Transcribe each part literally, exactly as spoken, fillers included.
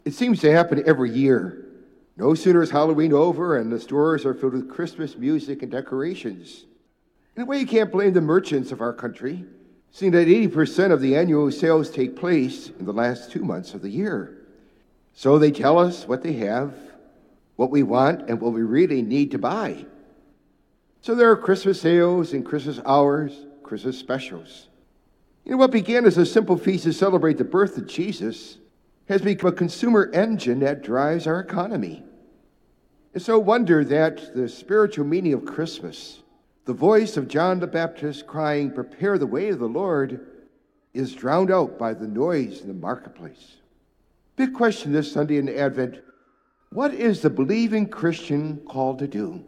It seems to happen every year. No sooner is Halloween over and the stores are filled with Christmas music and decorations. In a way, you can't blame the merchants of our country, seeing that eighty percent of the annual sales take place in the last two months of the year. So they tell us what they have, what we want, and what we really need to buy. So there are Christmas sales and Christmas hours, Christmas specials. You know, what began as a simple feast to celebrate the birth of Jesus has become a consumer engine that drives our economy. It's no wonder that the spiritual meaning of Christmas, the voice of John the Baptist crying, "Prepare the way of the Lord," is drowned out by the noise in the marketplace. Big question this Sunday in Advent: what is the believing Christian called to do?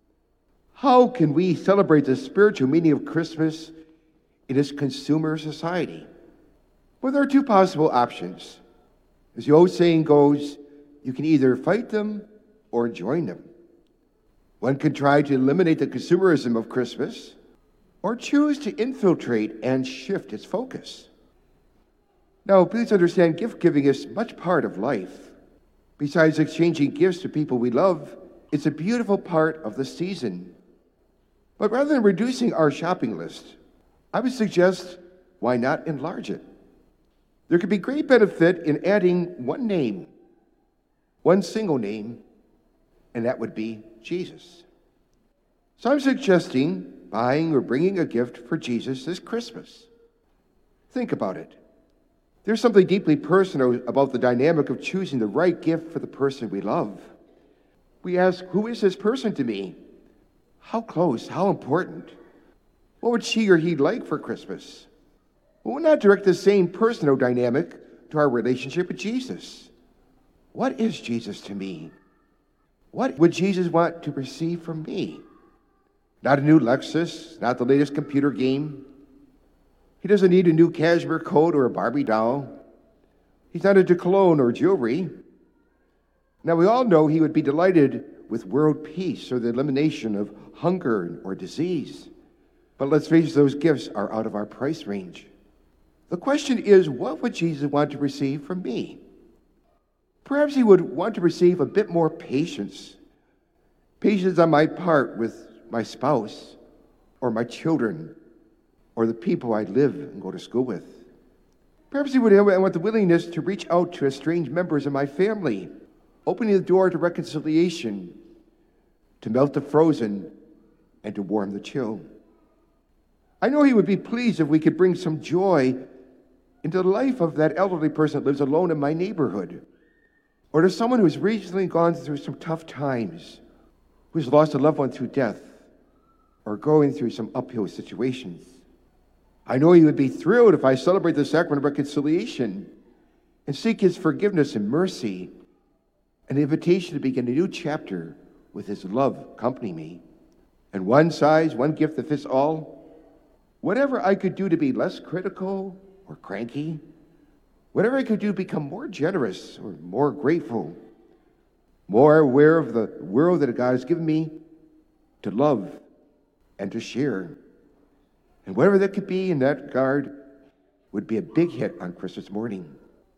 How can we celebrate the spiritual meaning of Christmas in this consumer society? Well, there are two possible options. As the old saying goes, you can either fight them or join them. One can try to eliminate the consumerism of Christmas or choose to infiltrate and shift its focus. Now, please understand, gift giving is much part of life. Besides exchanging gifts to people we love, it's a beautiful part of the season. But rather than reducing our shopping list, I would suggest, why not enlarge it? There could be great benefit in adding one name, one single name, and that would be Jesus. So I'm suggesting buying or bringing a gift for Jesus this Christmas. Think about it. There's something deeply personal about the dynamic of choosing the right gift for the person we love. We ask, who is this person to me? How close? How important? What would she or he like for Christmas? Well, we'll not direct the same personal dynamic to our relationship with Jesus. What is Jesus to me? What would Jesus want to receive from me? Not a new Lexus, not the latest computer game. He doesn't need a new cashmere coat or a Barbie doll. He's not into cologne or jewelry. Now, we all know he would be delighted with world peace or the elimination of hunger or disease. But let's face it, those gifts are out of our price range. The question is, what would Jesus want to receive from me? Perhaps he would want to receive a bit more patience. Patience on my part with my spouse or my children or the people I live and go to school with. Perhaps he would want the willingness to reach out to estranged members of my family, opening the door to reconciliation, to melt the frozen, and to warm the chill. I know he would be pleased if we could bring some joy into the life of that elderly person that lives alone in my neighborhood, or to someone who's recently gone through some tough times, who's lost a loved one through death, or going through some uphill situations. I know he would be thrilled if I celebrate the sacrament of reconciliation and seek his forgiveness and mercy, an invitation to begin a new chapter with his love accompanying me. And one size, one gift that fits all. Whatever I could do to be less critical or cranky, whatever I could do to become more generous or more grateful, more aware of the world that God has given me to love and to share. And whatever that could be in that regard would be a big hit on Christmas morning.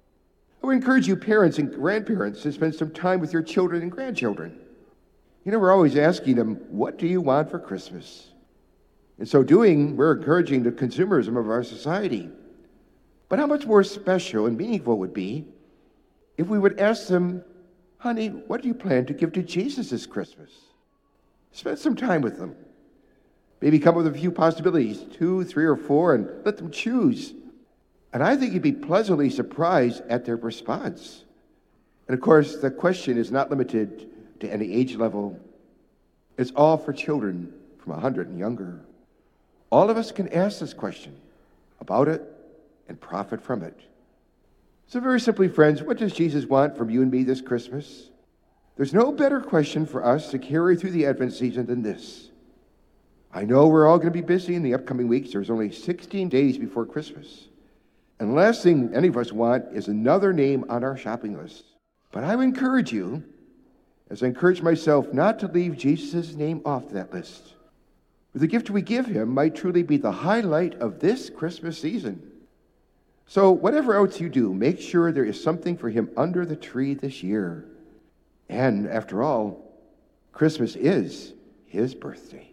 I would encourage you parents and grandparents to spend some time with your children and grandchildren. You know, we're always asking them, what do you want for Christmas? In so doing, we're encouraging the consumerism of our society. But how much more special and meaningful it would be if we would ask them, honey, what do you plan to give to Jesus this Christmas? Spend some time with them. Maybe come up with a few possibilities, two, three, or four, and let them choose. And I think you'd be pleasantly surprised at their response. And of course, the question is not limited to any age level. It's all for children from one hundred and younger. All of us can ask this question about it and profit from it. So very simply, friends, what does Jesus want from you and me this Christmas? There's no better question for us to carry through the Advent season than this. I know we're all going to be busy in the upcoming weeks. There's only sixteen days before Christmas. And the last thing any of us want is another name on our shopping list. But I would encourage you, as I encourage myself, not to leave Jesus' name off that list. The gift we give him might truly be the highlight of this Christmas season. So, whatever else you do, make sure there is something for him under the tree this year. And after all, Christmas is his birthday.